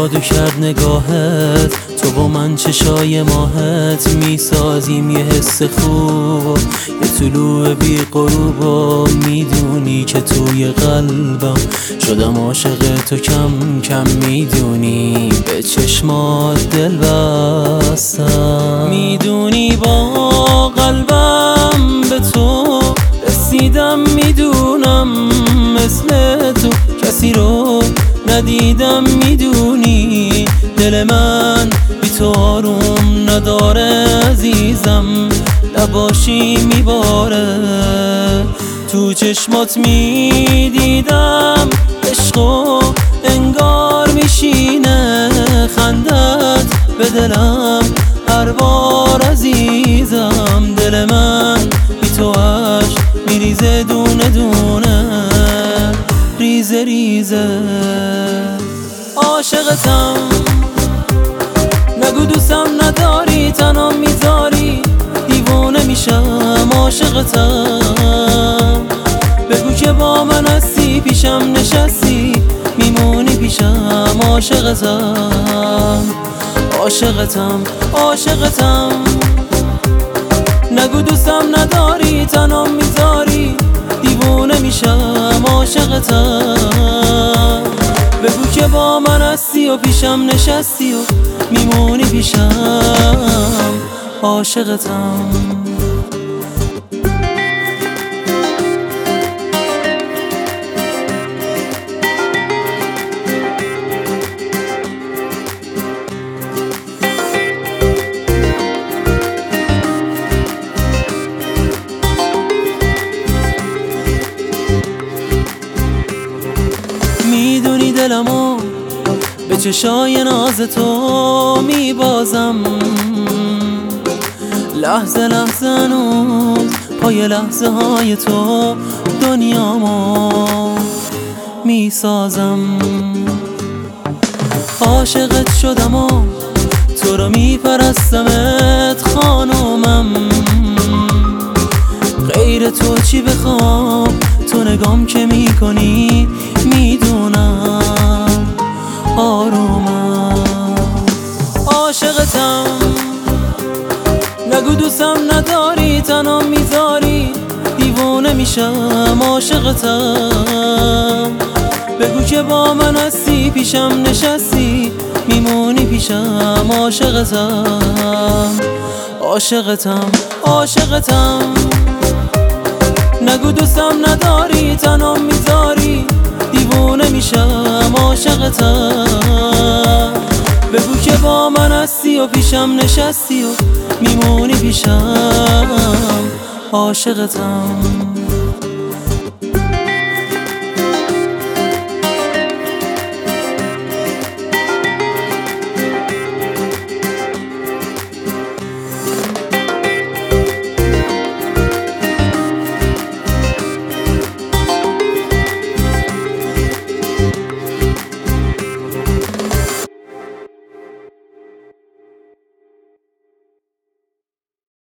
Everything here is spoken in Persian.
جادو کرد نگاهت، تو با من چشای ماهت میسازیم یه حس خوب، یه طلوع بی غروب و میدونی که توی قلبم شدم عاشق تو، کم کم میدونی به چشمات دل بستم، میدونی با قلبم به تو رسیدم، میدونم مثل تو کسی رو ندیدم، میدونی دل من بی تو آروم نداره عزیزم، نباشی میباره، تو چشمات میدیدم عشقو انگار میشینه، خندت به دلم هر بار عزیزم، دل من بی تو عشق میریزه دونه دونه، ریزه ریزه. عاشقتم نگو دوستم نداری، تنها میذاری دیوونه میشم، عاشقتم بگو که با من هستی، پیشم نشستی میمونی پیشم، عاشقتم عاشقتم عاشقتم، نگو دوستم نداری تنها میذاری دیوونه میشم، عاشقتم بگو که با من هستی و پیشم نشستی و میمونی پیشم، عاشقتم. میدونی دلمو به چشای ناز تو میبازم، لحظه لحظه هنوز پای لحظه های تو دنیامو میسازم، عاشقت شدم و تو رو میپرستمت خانومم، غیر تو چی بخوام، تو نگام که میکنی میدونم آرومم، عاشقتم نگو دوستم نداری تنها میذاری دیوونه میشم، عاشقتم بگو که با من هستی، پیشم نشستی میمونی پیشم، عاشقتم عاشقتم عاشقتم، نگو دوستم نداری تنها میذاری دیوونه میشم، عاشقتم بگو که با من هستی و پیشم نشستی و میمونی پیشم، عاشقتم.